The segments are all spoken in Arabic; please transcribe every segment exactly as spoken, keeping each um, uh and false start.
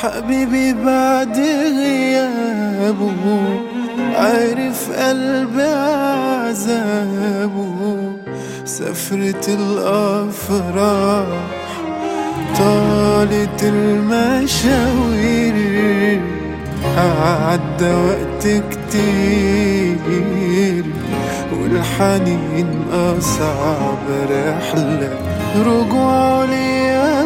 حبيبي بعد غيابه عارف قلبي عذابه. سفرة الأفراح طالت المشاوير، عدى وقت كتير والحنين أصعب رحلة. رجوع لي يا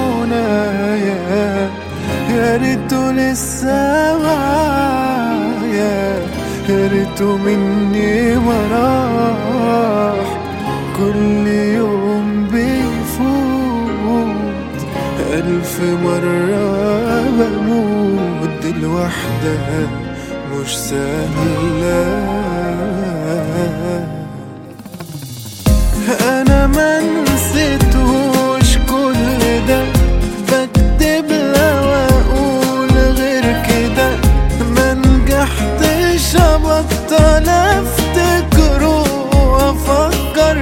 منايا يا ريته لسه معايا، يا ريته مني ما راح. كل يوم بيفوت ألف مرة بموت، دي الوحدة مش سهلة. أنا ما نسيتوش كل ده، بكدب لو أقول غير كده. ما نجحتش أبطل أفتكره وأفكر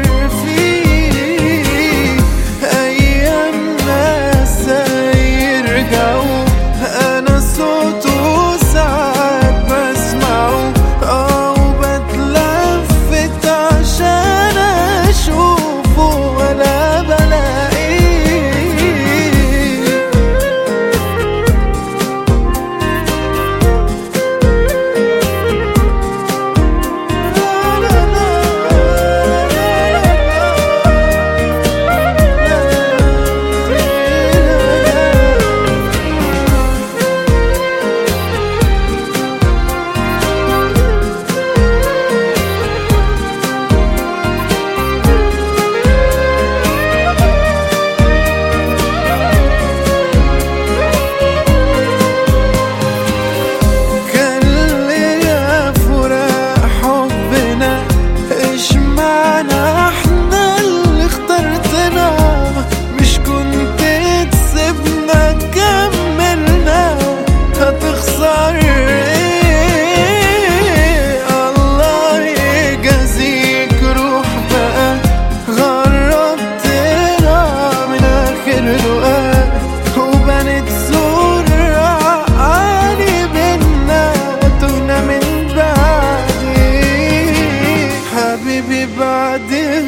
فيه. أيام ناس يرجعوا أنا صوته ساعات بسمعه، أو بتلفت عشان أشوفه ولا بلاقيه. بعد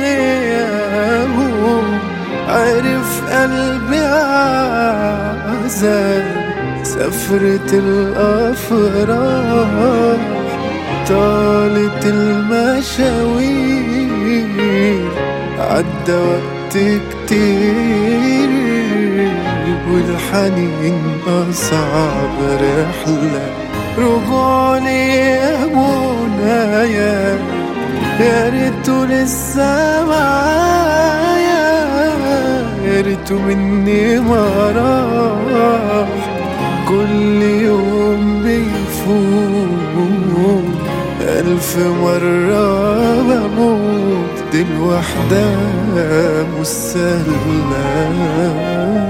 غيابه عرف قلبي عذاب. سفرة الأفراح طالت المشاوير، عدى وقت كتير والحنين أصعب رحلة. رجوع لي يا منايا يا ريته لسه معايا، يا ريته مني ما راح. كل يوم بيفوت ألف مرة بموت، دي الوحدة مش سهلة.